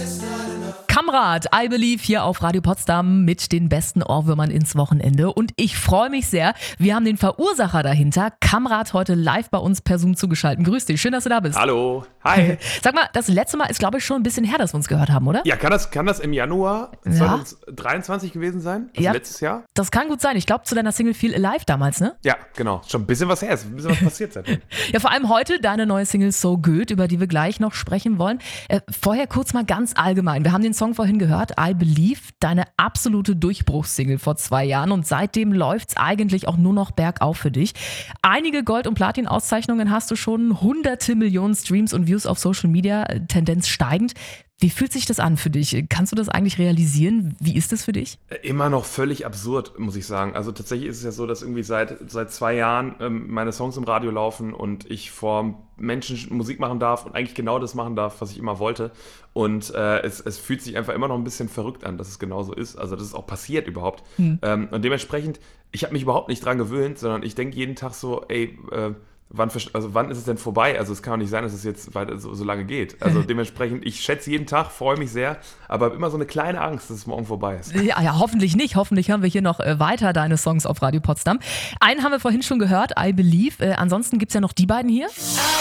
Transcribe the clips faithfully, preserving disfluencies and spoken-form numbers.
Kamrat, I Believe hier auf Radio Potsdam mit den besten Ohrwürmern ins Wochenende. Und ich freue mich sehr, wir haben den Verursacher dahinter, Kamrat, heute live bei uns per Zoom zugeschaltet. Grüß dich, schön, dass du da bist. Hallo, hi. Sag mal, das letzte Mal ist, glaube ich, schon ein bisschen her, dass wir uns gehört haben, oder? Ja, kann das, kann das im Januar Ja. zwanzig dreiundzwanzig gewesen sein? Also Ja. letztes Jahr? Das kann gut sein. Ich glaube, zu deiner Single Feel Alive damals, ne? Ja, genau. Schon ein bisschen was her. Ist ein bisschen was passiert seitdem. Ja, vor allem heute deine neue Single So Good, über die wir gleich noch sprechen wollen. Äh, vorher kurz mal ganz allgemein. Wir haben den Song vorhin gehört, I Believe, deine absolute Durchbruchssingle vor zwei Jahren und seitdem läuft's eigentlich auch nur noch bergauf für dich. Einige Gold- und Platin-Auszeichnungen hast du schon, hunderte Millionen Streams und Views auf Social Media, äh, Tendenz steigend. Wie fühlt sich das an für dich? Kannst du das eigentlich realisieren? Wie ist das für dich? Immer noch völlig absurd, muss ich sagen. Also tatsächlich ist es ja so, dass irgendwie seit, seit zwei Jahren ähm, meine Songs im Radio laufen und ich vor Menschen Musik machen darf und eigentlich genau das machen darf, was ich immer wollte. Und äh, es, es fühlt sich einfach immer noch ein bisschen verrückt an, dass es genauso ist. Also dass es auch passiert überhaupt. Hm. Ähm, und dementsprechend, ich habe mich überhaupt nicht dran gewöhnt, sondern ich denke jeden Tag so, ey, äh, Wann, also wann ist es denn vorbei? Also es kann doch nicht sein, dass es jetzt weiter so, so lange geht. Also dementsprechend, ich schätze jeden Tag, freue mich sehr, aber habe immer so eine kleine Angst, dass es morgen vorbei ist. Ja, ja, hoffentlich nicht. Hoffentlich hören wir hier noch äh, weiter deine Songs auf Radio Potsdam. Einen haben wir vorhin schon gehört, I Believe. Äh, ansonsten gibt's ja noch die beiden hier.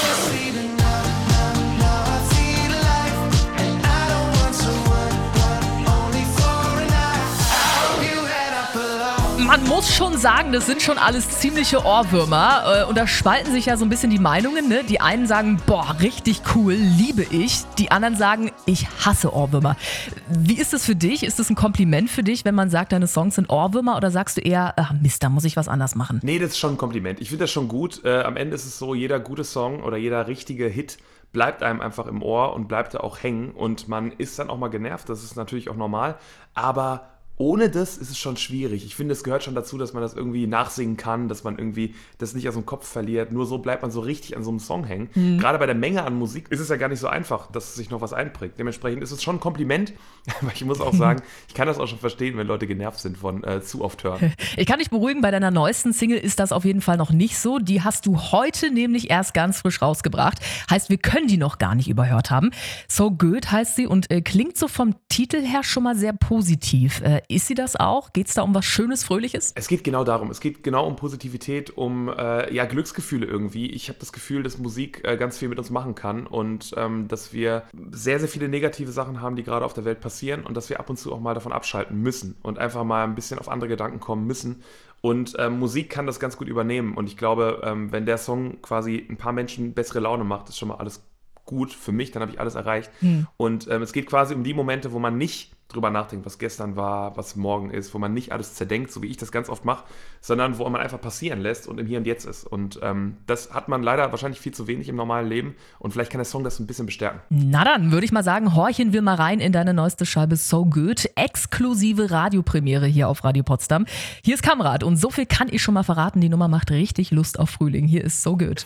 Man muss schon sagen, das sind schon alles ziemliche Ohrwürmer. Und da spalten sich ja so ein bisschen die Meinungen. Ne? Die einen sagen, boah, richtig cool, liebe ich. Die anderen sagen, ich hasse Ohrwürmer. Wie ist das für dich? Ist das ein Kompliment für dich, wenn man sagt, deine Songs sind Ohrwürmer? Oder sagst du eher, ach Mist, da muss ich was anders machen? Nee, das ist schon ein Kompliment. Ich finde das schon gut. Äh, am Ende ist es so, jeder gute Song oder jeder richtige Hit bleibt einem einfach im Ohr und bleibt da auch hängen. Und man ist dann auch mal genervt. Das ist natürlich auch normal. Aber ohne das ist es schon schwierig. Ich finde, es gehört schon dazu, dass man das irgendwie nachsingen kann, dass man irgendwie das nicht aus dem Kopf verliert. Nur so bleibt man so richtig an so einem Song hängen. Mhm. Gerade bei der Menge an Musik ist es ja gar nicht so einfach, dass sich noch was einprägt. Dementsprechend ist es schon ein Kompliment. Aber ich muss auch sagen, ich kann das auch schon verstehen, wenn Leute genervt sind von äh, zu oft hören. Ich kann dich beruhigen, bei deiner neuesten Single ist das auf jeden Fall noch nicht so. Die hast du heute nämlich erst ganz frisch rausgebracht. Heißt, wir können die noch gar nicht überhört haben. So Good heißt sie und äh, klingt so vom Titel her schon mal sehr positiv. Äh, Ist sie das auch? Geht es da um was Schönes, Fröhliches? Es geht genau darum. Es geht genau um Positivität, um äh, ja, Glücksgefühle irgendwie. Ich habe das Gefühl, dass Musik äh, ganz viel mit uns machen kann und ähm, dass wir sehr, sehr viele negative Sachen haben, die gerade auf der Welt passieren und dass wir ab und zu auch mal davon abschalten müssen und einfach mal ein bisschen auf andere Gedanken kommen müssen. Und ähm, Musik kann das ganz gut übernehmen. Und ich glaube, ähm, wenn der Song quasi ein paar Menschen bessere Laune macht, ist schon mal alles gut für mich, dann habe ich alles erreicht. Mhm. Und ähm, es geht quasi um die Momente, wo man nicht drüber nachdenkt, was gestern war, was morgen ist, wo man nicht alles zerdenkt, so wie ich das ganz oft mache, sondern wo man einfach passieren lässt und im Hier und Jetzt ist. Und ähm, das hat man leider wahrscheinlich viel zu wenig im normalen Leben und vielleicht kann der Song das ein bisschen bestärken. Na dann, würde ich mal sagen, horchen wir mal rein in deine neueste Scheibe So Good. Exklusive Radiopremiere hier auf Radio Potsdam. Hier ist Kamrat und so viel kann ich schon mal verraten, die Nummer macht richtig Lust auf Frühling. Hier ist So Good.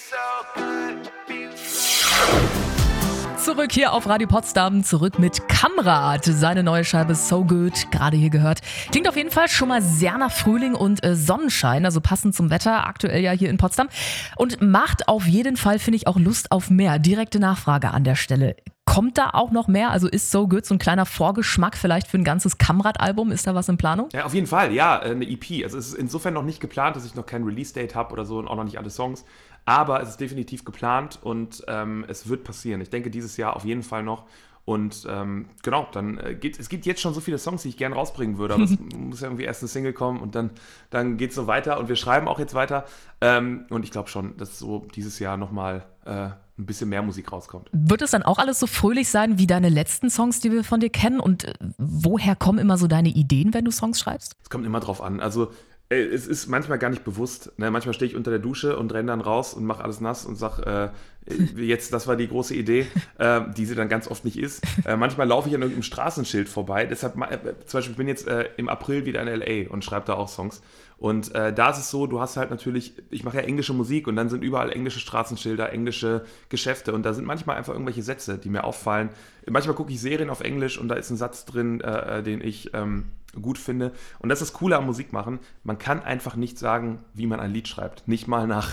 Zurück hier auf Radio Potsdam, zurück mit Kamrat. Seine neue Scheibe So Good, gerade hier gehört. Klingt auf jeden Fall schon mal sehr nach Frühling und äh, Sonnenschein, also passend zum Wetter, aktuell ja hier in Potsdam. Und macht auf jeden Fall, finde ich, auch Lust auf mehr. Direkte Nachfrage an der Stelle. Kommt da auch noch mehr? Also ist So Good so ein kleiner Vorgeschmack vielleicht für ein ganzes Kamrat-Album? Ist da was in Planung? Ja, auf jeden Fall, ja, eine E P. Also es ist insofern noch nicht geplant, dass ich noch kein Release-Date habe oder so und auch noch nicht alle Songs. Aber es ist definitiv geplant und ähm, es wird passieren. Ich denke, dieses Jahr auf jeden Fall noch. Und ähm, genau, dann äh, geht es gibt jetzt schon so viele Songs, die ich gerne rausbringen würde, aber es muss ja irgendwie erst eine Single kommen und dann, dann geht es so weiter und wir schreiben auch jetzt weiter. Ähm, und ich glaube schon, dass so dieses Jahr nochmal äh, ein bisschen mehr Musik rauskommt. Wird es dann auch alles so fröhlich sein wie deine letzten Songs, die wir von dir kennen? Und äh, woher kommen immer so deine Ideen, wenn du Songs schreibst? Es kommt immer drauf an. Also es ist manchmal gar nicht bewusst. Ne? Manchmal stehe ich unter der Dusche und renne dann raus und mache alles nass und sage, äh, jetzt, das war die große Idee, äh, die sie dann ganz oft nicht ist. Äh, manchmal laufe ich an irgendeinem Straßenschild vorbei. Deshalb, äh, zum Beispiel, ich bin jetzt äh, im April wieder in L A und schreibe da auch Songs. Und äh, da ist es so, du hast halt natürlich, ich mache ja englische Musik und dann sind überall englische Straßenschilder, englische Geschäfte und da sind manchmal einfach irgendwelche Sätze, die mir auffallen. Manchmal gucke ich Serien auf Englisch und da ist ein Satz drin, äh, den ich ähm, gut finde. Und das ist das Coole am Musikmachen, man kann einfach nicht sagen, wie man ein Lied schreibt. Nicht mal nach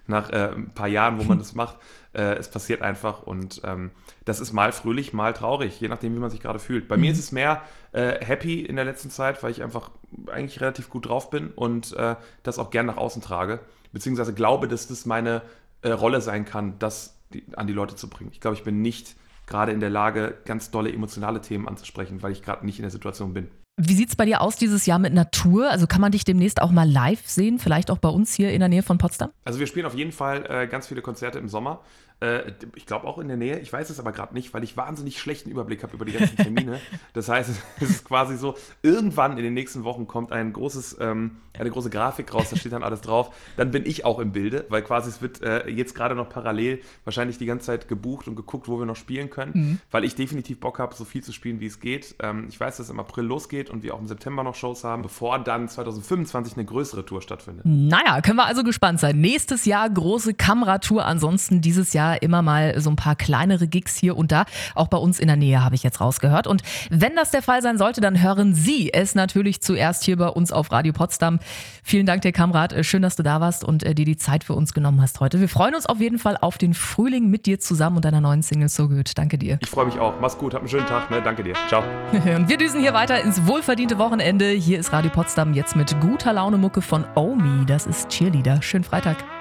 nach äh, ein paar Jahren, wo man das macht. Äh, es passiert einfach und ähm, das ist mal fröhlich, mal traurig, je nachdem, wie man sich gerade fühlt. Bei mhm. mir ist es mehr äh, happy in der letzten Zeit, weil ich einfach eigentlich relativ gut drauf bin und äh, das auch gern nach außen trage, beziehungsweise glaube, dass das meine äh, Rolle sein kann, das die, an die Leute zu bringen. Ich glaube, ich bin nicht gerade in der Lage, ganz dolle emotionale Themen anzusprechen, weil ich gerade nicht in der Situation bin. Wie sieht es bei dir aus dieses Jahr mit Natur? Also kann man dich demnächst auch mal live sehen, vielleicht auch bei uns hier in der Nähe von Potsdam? Also wir spielen auf jeden Fall äh, ganz viele Konzerte im Sommer. Äh, ich glaube auch in der Nähe. Ich weiß es aber gerade nicht, weil ich wahnsinnig schlechten Überblick habe über die ganzen Termine. Das heißt, es ist quasi so, irgendwann in den nächsten Wochen kommt ein großes, ähm, eine große Grafik raus, da steht dann alles drauf. Dann bin ich auch im Bilde, weil quasi es wird äh, jetzt gerade noch parallel wahrscheinlich die ganze Zeit gebucht und geguckt, wo wir noch spielen können, mhm. weil ich definitiv Bock habe, so viel zu spielen, wie es geht. Ähm, ich weiß, dass es im April losgeht und wir auch im September noch Shows haben, bevor dann zwanzig fünfundzwanzig eine größere Tour stattfindet. Naja, können wir also gespannt sein. Nächstes Jahr große Kamera-Tour, ansonsten dieses Jahr immer mal so ein paar kleinere Gigs hier und da. Auch bei uns in der Nähe habe ich jetzt rausgehört. Und wenn das der Fall sein sollte, dann hören Sie es natürlich zuerst hier bei uns auf Radio Potsdam. Vielen Dank dir, Kamrat. Schön, dass du da warst und dir die Zeit für uns genommen hast heute. Wir freuen uns auf jeden Fall auf den Frühling mit dir zusammen und deiner neuen Single So Good. Danke dir. Ich freue mich auch. Mach's gut. Hab einen schönen Tag. Ne? Danke dir. Ciao. Und wir düsen hier weiter ins wohlverdiente Wochenende. Hier ist Radio Potsdam jetzt mit guter Laune Mucke von Omi. Das ist Cheerleader. Schönen Freitag.